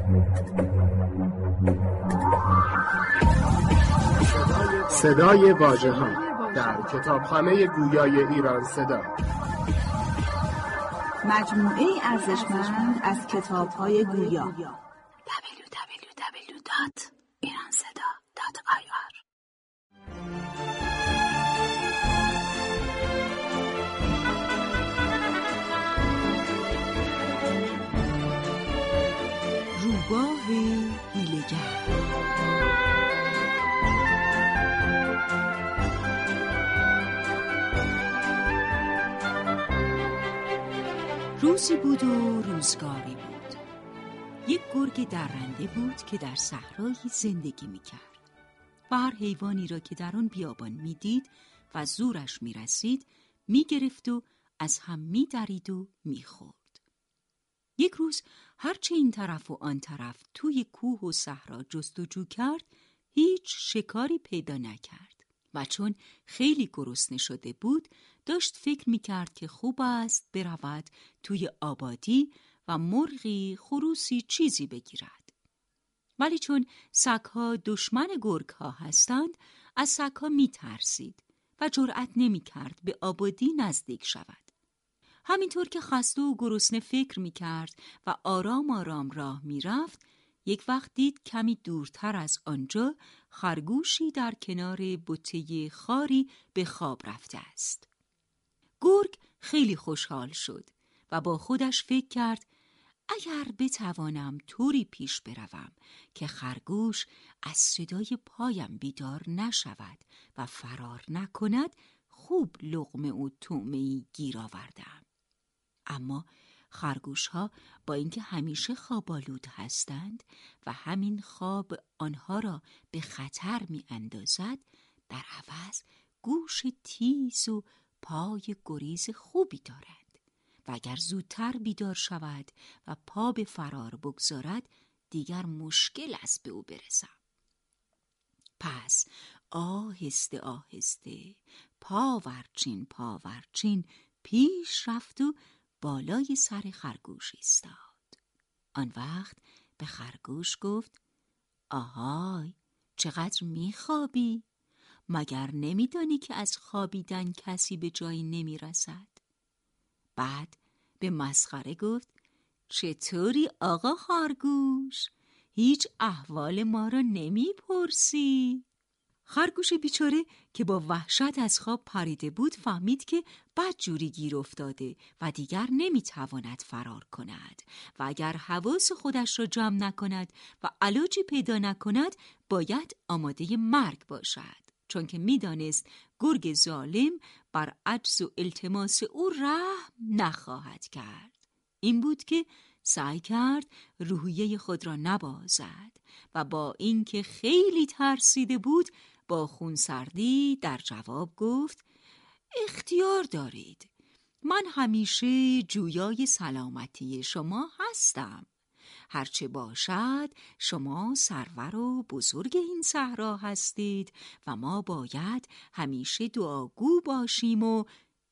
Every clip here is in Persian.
صدای واژه‌ها در کتابخانه گویای ایران صدا، مجموعه ارزشمند از کتاب‌های گویا. www.iranseda.ir روباه حیله‌گر. روزی بود و روزگاری بود. یک گرگ درنده بود که در صحرایی زندگی می‌کرد و هر حیوانی را که در آن بیابان می‌دید و زورش می‌رسید می‌گرفت و از هم می‌درید و می‌خورد. یک روز هرچه این طرف و آن طرف توی کوه و صحرا جستجو کرد، هیچ شکاری پیدا نکرد و چون خیلی گرسنه شده بود داشت فکر می‌کرد که خوب است برود توی آبادی و مرغی، خروسی چیزی بگیرد. ولی چون سگ‌ها دشمن گرگ‌ها هستند، از سگ‌ها می‌ترسید و جرأت نمی‌کرد به آبادی نزدیک شود. همینطور که خسته و گرسنه فکر می‌کرد و آرام آرام راه می‌رفت، یک وقت دید کمی دورتر از آنجا خرگوشی در کنار بوته خاری به خواب رفته است. گرگ خیلی خوشحال شد و با خودش فکر کرد اگر بتوانم طوری پیش بروم که خرگوش از صدای پایم بیدار نشود و فرار نکند، خوب لقمه و طعمه‌ای گیر آوردم. اما خرگوش‌ها با اینکه همیشه خواب‌آلود هستند و همین خواب آنها را به خطر می‌اندازد، در عوض گوش تیز و پای گریز خوبی دارند و اگر زودتر بیدار شود و پا به فرار بگذارد دیگر مشکل است به او برسم. پس آهسته آهسته پاورچین پیش رفت و بالای سر خرگوش ایستاد. آن وقت به خرگوش گفت آهای، چقدر میخوابی؟ مگر نمیدانی که از خوابیدن کسی به جایی نمیرسد؟ بعد به مسخره گفت چطوری آقا خرگوش؟ هیچ احوال ما را نمیپرسی؟ خرگوش بیچاره که با وحشت از خواب پریده بود فهمید که بدجوری گیر افتاده و دیگر نمیتواند فرار کند و اگر حواس خودش را جمع نکند و علاجی پیدا نکند باید آماده مرگ باشد، چون که میدانست گرگ ظالم بر عجز و التماس او رحم نخواهد کرد. این بود که سعی کرد روحیه خود را نبازد و با اینکه خیلی ترسیده بود با خونسردی در جواب گفت اختیار دارید، من همیشه جویای سلامتی شما هستم. هرچه باشد شما سرور و بزرگ این صحرا هستید و ما باید همیشه دعاگو باشیم. و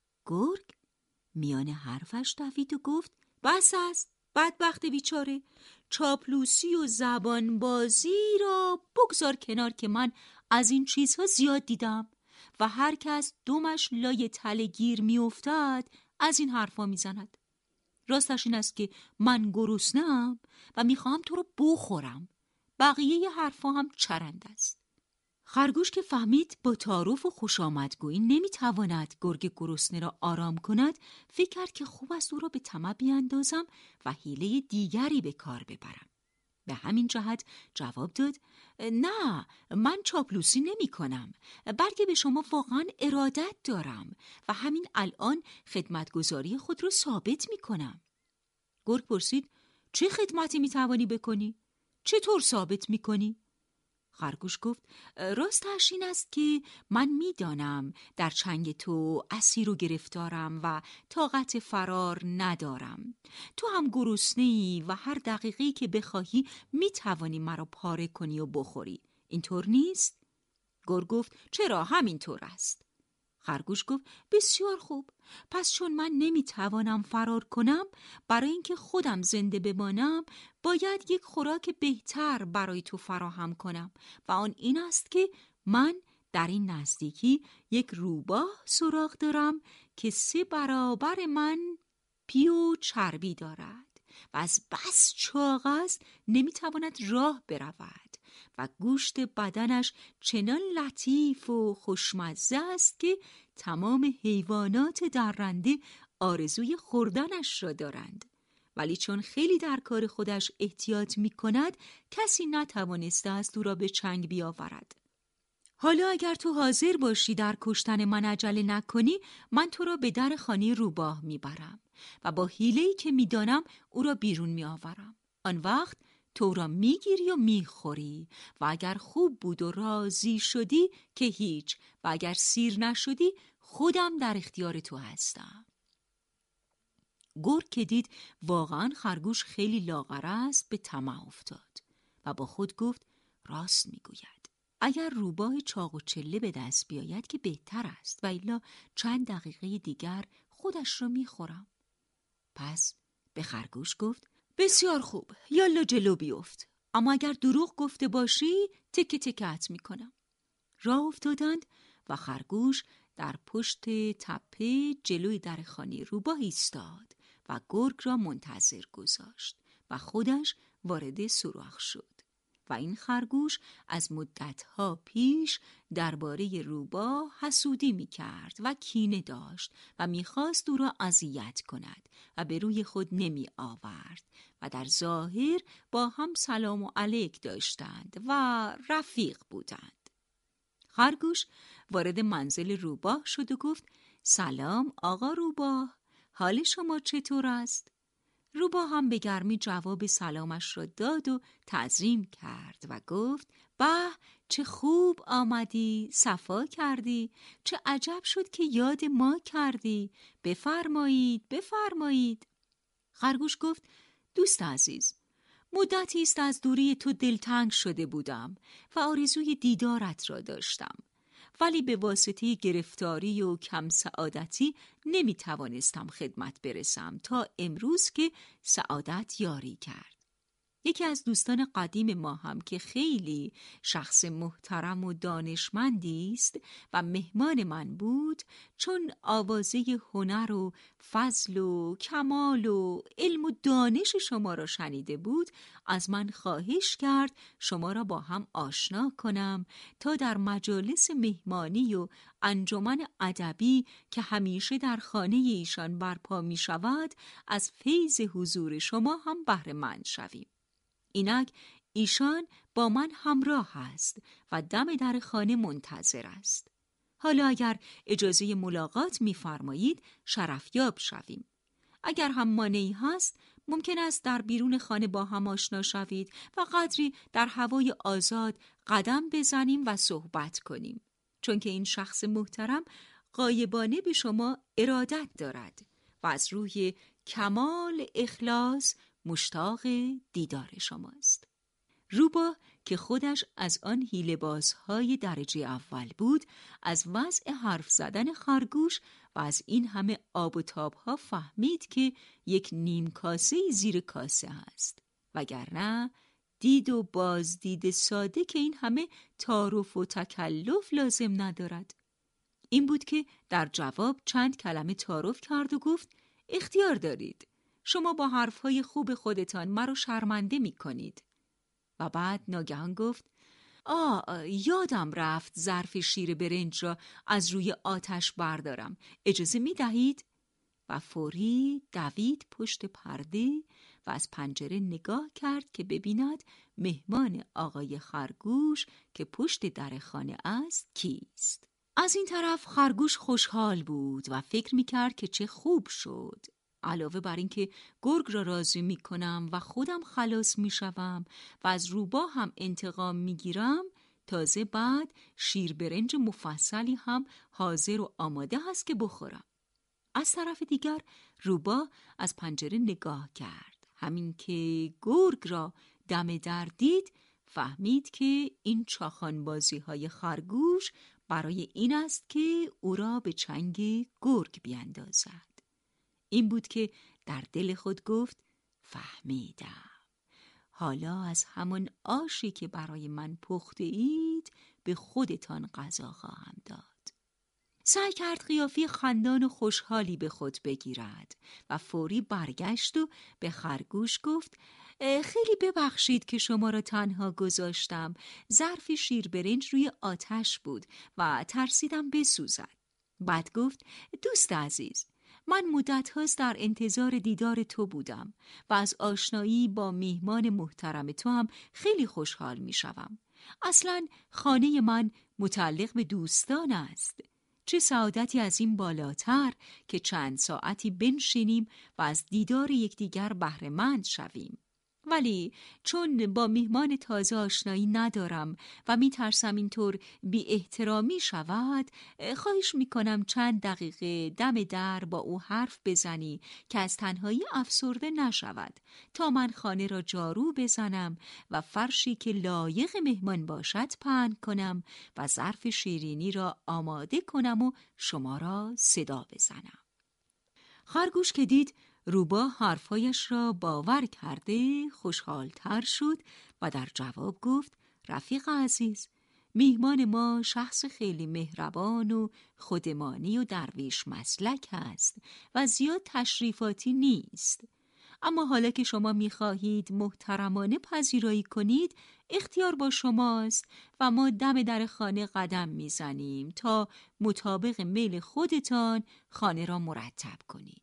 گرگ میان حرفش دوید و گفت بس است بدبخت بیچاره، چاپلوسی و زبان بازی را بگذار کنار که من از این چیزها زیاد دیدم و هر کس دمش لای تله گیر می افتد از این حرفا می زند. راستش این است که من گرسنه‌ام و میخواهم تو رو بخورم. بقیه حرفا هم چرند است. خرگوش که فهمید با تعارف و خوشامدگویی نمیتواند گرگ گرسنه را آرام کند، فکر کرد که خوب است او را به طمع بیاندازم و حیله دیگری به کار ببرم. به همین جهت جواب داد نه، من چاپلوسی نمی کنم، بلکه به شما واقعا ارادت دارم و همین الان خدمتگزاری خود را ثابت می کنم. گرگ پرسید چه خدمتی می توانی بکنی؟ چطور ثابت می کنی؟ خرگوش گفت راستش این است که من میدانم در چنگ تو اسیر و گرفتارم و طاقت فرار ندارم. تو هم گرسنه‌ای و هر دقیقه‌ای که بخواهی میتوانی مرا پاره کنی و بخوری. اینطور نیست؟ گرگ گفت چرا، همینطور است. خرگوش گفت بسیار خوب، پس چون من نمیتوانم فرار کنم، برای اینکه خودم زنده بمانم باید یک خوراک بهتر برای تو فراهم کنم و آن این است که من در این نزدیکی یک روباه سراغ دارم که 3 برابر من پی و چربی دارد و از بس چاق است نمیتواند راه برود و گوشت بدنش چنان لطیف و خوشمزه است که تمام حیوانات درنده آرزوی خوردنش را دارند، ولی چون خیلی در کار خودش احتیاط می کند کسی نتوانسته است او را به چنگ بیاورد. حالا اگر تو حاضر باشی در کشتن من عجله نکنی، من تو را به در خانه روباه میبرم و با حیله‌ای که میدانم او را بیرون میآورم. آن وقت تو را میگیری و میخوری و اگر خوب بود و راضی شدی که هیچ، و اگر سیر نشدی خودم در اختیار تو هستم. گرگ که دید واقعا خرگوش خیلی لاغر است به طمع افتاد و با خود گفت راست میگوید. اگر روباه چاق و چله به دست بیاید که بهتر است و الا چند دقیقه دیگر خودش را میخورم. پس به خرگوش گفت بسیار خوب، یالا جلو بیفت، اما اگر دروغ گفته باشی تکه تکه‌ات میکنم. راه افتادند و خرگوش در پشت تپه جلوی در خانه روباه ایستاد و گرگ را منتظر گذاشت و خودش وارد سوراخ شد. و این خرگوش از مدتها پیش درباره روباه حسودی می‌کرد و کینه داشت و می‌خواست او را اذیت کند و به روی خود نمی‌آورد و در ظاهر با هم سلام و علیک داشتند و رفیق بودند. خرگوش وارد منزل روباه شد و گفت سلام آقا روباه، حال شما چطور است؟ روباه هم به گرمی جواب سلامش را داد و تعظیم کرد و گفت به چه خوب آمدی، صفا کردی، چه عجب شد که یاد ما کردی، بفرمایید بفرمایید. خرگوش گفت دوست عزیز، مدتی است از دوری تو دلتنگ شده بودم و آرزوی دیدارت را داشتم، ولی به واسطه گرفتاری و کم سعادتی نمی توانستم خدمت برسم تا امروز که سعادت یاری کرد. یکی از دوستان قدیم ما هم که خیلی شخص محترم و دانشمندی است و مهمان من بود، چون آوازه هنر و فضل و کمال و علم و دانش شما را شنیده بود، از من خواهش کرد شما را با هم آشنا کنم تا در مجالس مهمانی و انجمن ادبی که همیشه در خانه ایشان برپا می شود از فیض حضور شما هم بهره مند شویم. اینک ایشان با من همراه است و دم در خانه منتظر است. حالا اگر اجازه ملاقات می‌فرمایید شرفیاب شویم. اگر هم مانعی هست ممکن است در بیرون خانه با هم آشنا شوید و قدری در هوای آزاد قدم بزنیم و صحبت کنیم، چون که این شخص محترم غایبانه به شما ارادت دارد و از روی کمال اخلاص مشتاق دیدار شماست. روباه که خودش از آن حیله‌بازهای درجه اول بود، از وضع حرف زدن خرگوش و از این همه آب و تابها فهمید که یک نیم کاسه زیر کاسه است، وگرنه دید و بازدید ساده که این همه تعارف و تکلف لازم ندارد. این بود که در جواب چند کلمه تعارف کرد و گفت اختیار دارید، شما با حرفهای خوب خودتان مرا شرمنده می کنید. و بعد ناگهان گفت یادم رفت ظرف شیر برنج را از روی آتش بردارم، اجازه می دهید؟ و فوری دوید پشت پرده و از پنجره نگاه کرد که ببیند مهمان آقای خرگوش که پشت در خانه است کیست. از این طرف خرگوش خوشحال بود و فکر می کرد که چه خوب شد. علاوه بر این که گرگ را راضی می کنم و خودم خلاص می شوم و از روباه هم انتقام می گیرم، تازه بعد شیر برنج مفصلی هم حاضر و آماده هست که بخورم. از طرف دیگر روباه از پنجره نگاه کرد. همین که گرگ را دم در دید فهمید که این چاخانبازی های خرگوش برای این است که او را به چنگ گرگ بیندازد. این بود که در دل خود گفت فهمیدم. حالا از همان آشی که برای من پخته اید به خودتان غذا خواهم داد. سعی کرد قیافه خندان و خوشحالی به خود بگیرد و فوری برگشت و به خرگوش گفت خیلی ببخشید که شما را تنها گذاشتم. ظرف شیر برنج روی آتش بود و ترسیدم بسوزد. بعد گفت دوست عزیز، من مدت هاست در انتظار دیدار تو بودم و از آشنایی با میهمان محترم تو هم خیلی خوشحال می شوم. اصلاً خانه من متعلق به دوستان است. چه سعادتی از این بالاتر که چند ساعتی بنشینیم و از دیدار یکدیگر بهره مند شویم. ولی چون با میهمان تازه آشنایی ندارم و میترسم اینطور بی احترامی شود، خواهش میکنم چند دقیقه دم در با او حرف بزنی که از تنهایی افسرده نشود تا من خانه را جارو بزنم و فرشی که لایق مهمان باشد پهن کنم و ظرف شیرینی را آماده کنم و شما را صدا بزنم. خرگوش که دید روباه حرفایش را باور کرده خوشحالتر شد و در جواب گفت رفیق عزیز، میهمان ما شخص خیلی مهربان و خودمانی و درویش مسلک است و زیاد تشریفاتی نیست. اما حالا که شما میخواهید محترمانه پذیرایی کنید، اختیار با شماست و ما دم در خانه قدم میزنیم تا مطابق میل خودتان خانه را مرتب کنید.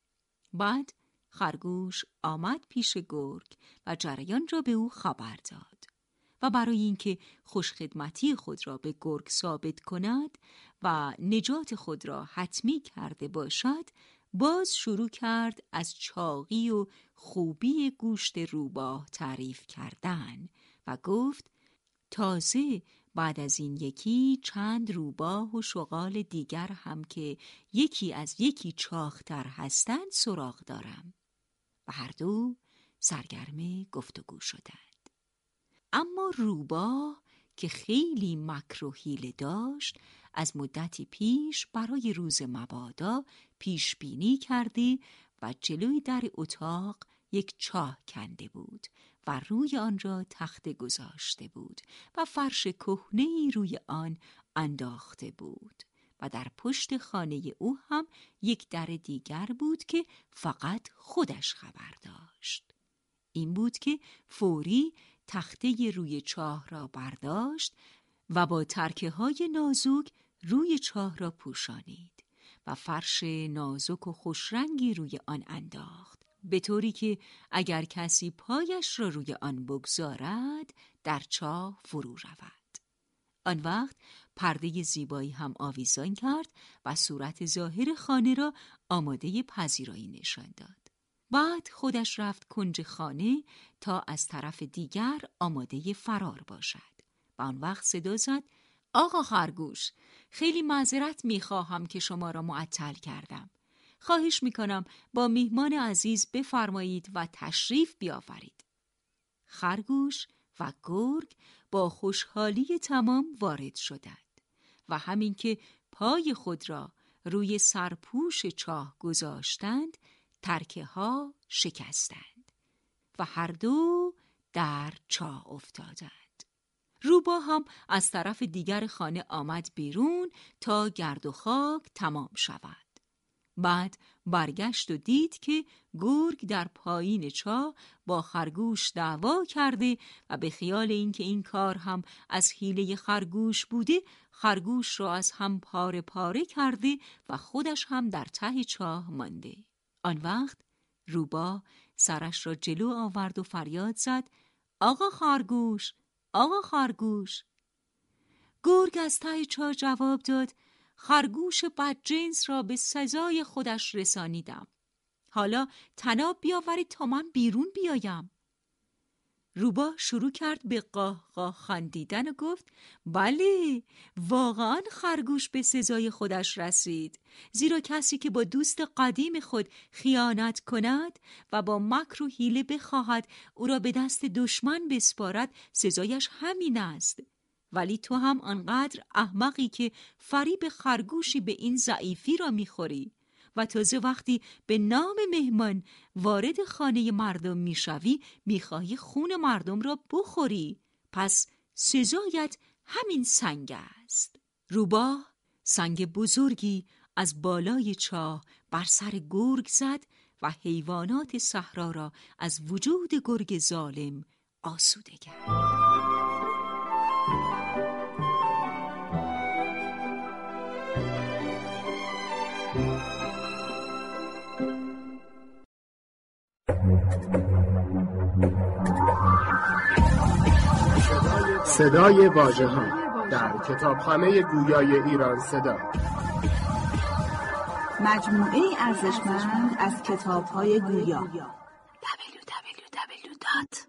بعد خرگوش آمد پیش گرگ و جریان را به او خبر داد و برای اینکه خوشخدمتی خود را به گرگ ثابت کند و نجات خود را حتمی کرده باشد، باز شروع کرد از چاقی و خوبی گوشت روباه تعریف کردن و گفت تازه بعد از این یکی چند روباه و شغال دیگر هم که یکی از یکی چاق‌تر هستند سراغ دارم. و هر دو سرگرم گفتگو شدند. اما روباه که خیلی مکر و حیله داشت، از مدتی پیش برای روز مبادا پیش بینی کرده و جلوی در اتاق یک چاه کنده بود و روی آن را تخته گذاشته بود و فرش کهنه‌ای روی آن انداخته بود و در پشت خانه او هم یک در دیگر بود که فقط خودش خبر داشت. این بود که فوری تخته روی چاه را برداشت و با ترکه‌های نازک روی چاه را پوشانید و فرش نازک و خوشرنگی روی آن انداخت، به طوری که اگر کسی پایش را روی آن بگذارد در چاه فرو رود. آن وقت پرده زیبایی هم آویزان کرد و صورت ظاهر خانه را آماده پذیرایی نشان داد. بعد خودش رفت کنج خانه تا از طرف دیگر آماده فرار باشد و آن وقت صدا زد آقا خرگوش، خیلی معذرت میخواهم که شما را معطل کردم. خواهش میکنم با میهمان عزیز بفرمایید و تشریف بیاورید. خرگوش و گرگ با خوشحالی تمام وارد شدند و همین که پای خود را روی سرپوش چاه گذاشتند، ترکه ها شکستند و هر دو در چاه افتادند. روباه هم از طرف دیگر خانه آمد بیرون تا گرد و خاک تمام شود. بعد برگشت و دید که گرگ در پایین چاه با خرگوش دعوا کرده و به خیال اینکه این کار هم از حیله خرگوش بوده، خرگوش را از هم پاره پاره کرده و خودش هم در ته چاه مانده. آن وقت روباه سرش را جلو آورد و فریاد زد آقا خرگوش، آقا خرگوش. گرگ از ته چاه جواب داد خرگوش بدجنس را به سزای خودش رسانیدم. حالا طناب بیاورید تا من بیرون بیایم. روباه شروع کرد به قاه قاه خندیدن و گفت بله، واقعا خرگوش به سزای خودش رسید، زیرا کسی که با دوست قدیم خود خیانت کند و با مکر و حیله بخواهد او را به دست دشمن بسپارد، سزایش همین است. ولی تو هم آنقدر احمقی که فریب خرگوشی به این ضعیفی را میخوری و تازه وقتی به نام مهمان وارد خانه مردم میشوی میخواهی خون مردم را بخوری. پس سزایت همین سنگ است. روباه سنگ بزرگی از بالای چاه بر سر گرگ زد و حیوانات صحرا را از وجود گرگ ظالم آسوده کرد. صدای واژه‌ها در کتابخانه گویای ایران صدا. مجموعه ارزشمند از کتاب‌های گویا. www.guyairan.com